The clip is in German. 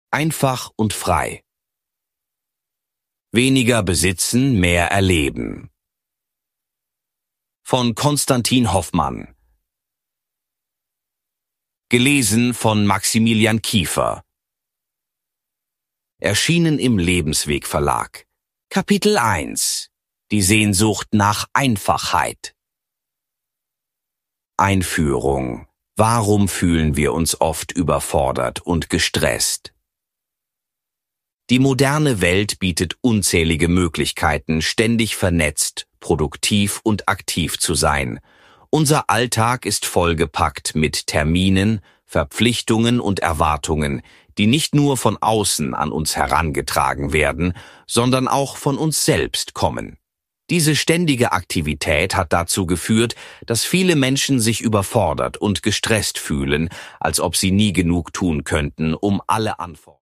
Einfach und frei. Weniger besitzen, mehr erleben. Von Konstantin Hoffmann. Gelesen von Maximilian Kiefer. Erschienen im Lebensweg Verlag. Kapitel 1. Die Sehnsucht nach Einfachheit. Einführung. Warum fühlen wir uns oft überfordert und gestresst? Die moderne Welt bietet unzählige Möglichkeiten, ständig vernetzt, produktiv und aktiv zu sein. Unser Alltag ist vollgepackt mit Terminen, Verpflichtungen und Erwartungen, die nicht nur von außen an uns herangetragen werden, sondern auch von uns selbst kommen. Diese ständige Aktivität hat dazu geführt, dass viele Menschen sich überfordert und gestresst fühlen, als ob sie nie genug tun könnten, um alle Anforderungen